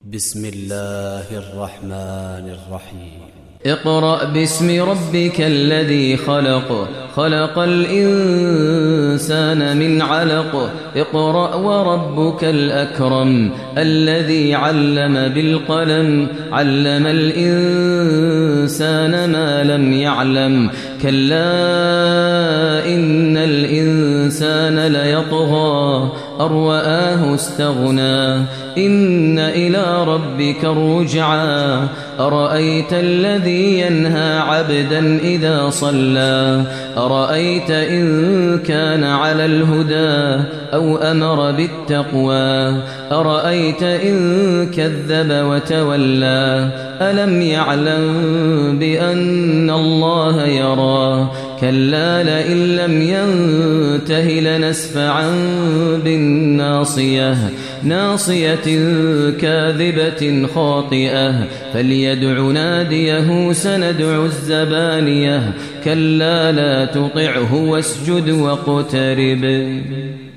بسم الله الرحمن الرحيم اقرأ باسم ربك الذي خلق خلق الإنسان من علق اقرأ وربك الأكرم الذي علم بالقلم علم الإنسان ما لم يعلم كلا إن الإنسان ليطغى أن رآه استغنى إن إلى ربك الرجعى أرأيت الذي ينهى عبدا إذا صلى أرأيت إن كان على الهدى أو أمر بالتقوى أرأيت إن كذب وتولى ألم يعلم بأن الله يرى كلا لئن لم ينته لنسفعا بالناصية ناصية كاذبة خاطئة فليدع ناديه سندع الزبانية كلا لا تطعه واسجد واقترب